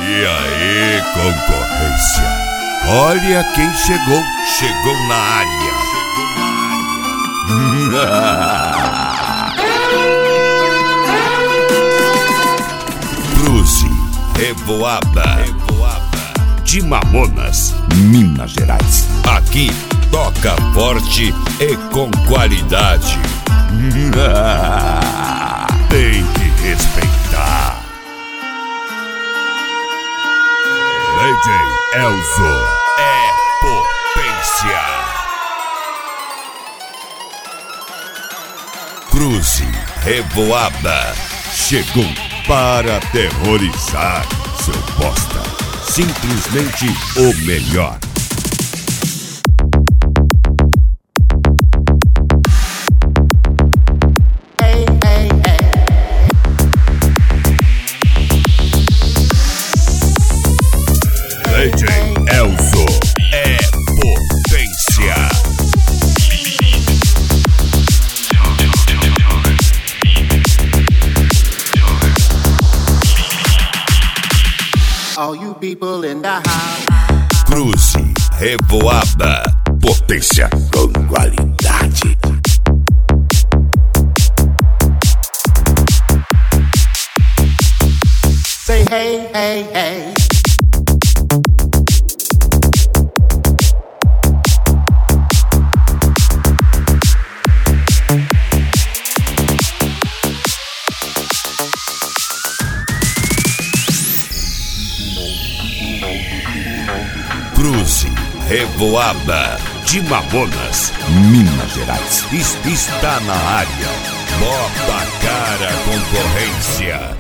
E aí, concorrência? Olha quem chegou. Chegou na área. Cruze, Revoada, de Mamonas, Minas Gerais. Aqui toca forte e com qualidade. Tem que respeitar. DJ Elzo é potência. Cruze, Revoada chegou para aterrorizar seu bosta. Simplesmente o melhor. DJ Elzo é potência. All you people in the house. Cruze, Revoada, potência com qualidade. Say hey, hey, hey. Cruze, Revoada, de Mamonas, Minas Gerais. Está na área. Bota a cara, concorrência.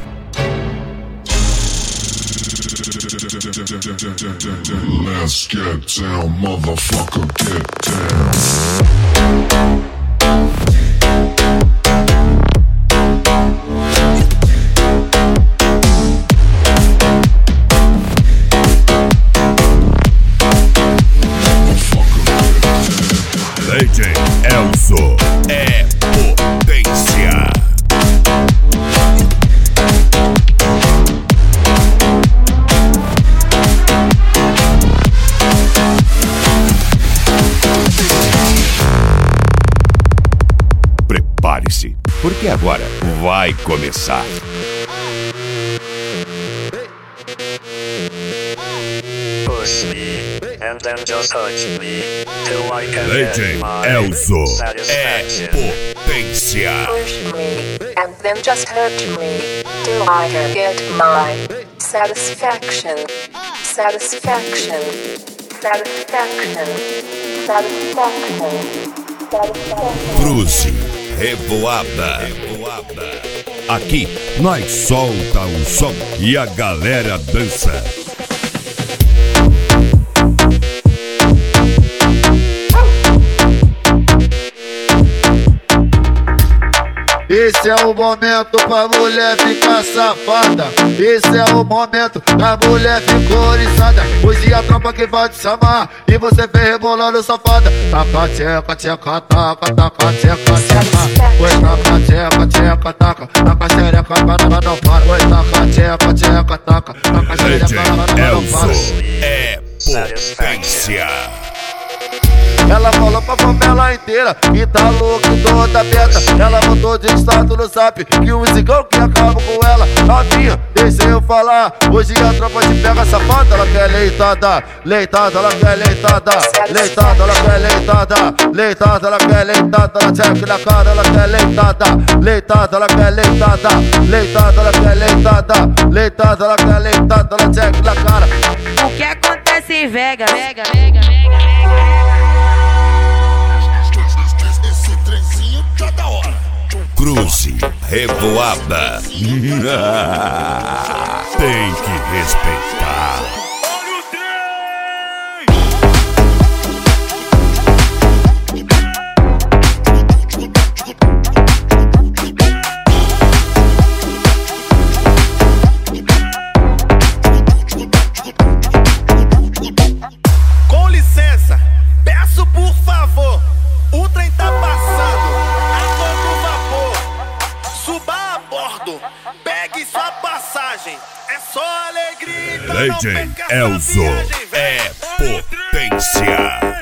Let's get down, motherfucker, get down. DJ Elzo é potência. Prepare-se, porque agora vai começar. Push me, and then just touch me, till I can DJ get my Elzo é satisfaction. potência. Push me, and then just hurt me, till I can get my satisfaction. Satisfaction. Satisfaction. Satisfaction. Satisfaction. Cruze, Revoada. Aqui nós solta o som e a galera dança. Esse é o momento pra mulher ficar safada. Esse é o momento pra mulher ficar oriçada. Hoje a tropa que vai te chamar e você vem rebolando safada. Taca, tcheca, tcheca, taca, taca, tcheca, tcheca. Oi, taca, tcheca, tcheca, taca. Taca, xereca, banana não para. Oi, taca, tcheca, tcheca, taca. Taca, xereca, banana não para. Elzo é potência. Ela falou pra favela inteira que tá louca e toda aberta. Ela mandou de status no zap que o cigão que acaba com ela. Novinha, deixa eu falar. Hoje a tropa te pega safada. Ela quer leitada, leitada, ela quer leitada. Leitada, ela quer leitada. Leitada, ela quer leitada. Ela check na cara, ela quer leitada. Leitada, ela quer leitada. Leitada, ela quer leitada. Leitada, ela quer leitada. Ela check na cara. O que acontece em Vegas? Cruze, Revoada. Tem que respeitar. Com licença, peço por favor, o trem tá passando a todo vapor. Suba a bordo, pegue sua passagem, é só alegria. DJ Elzo é potência.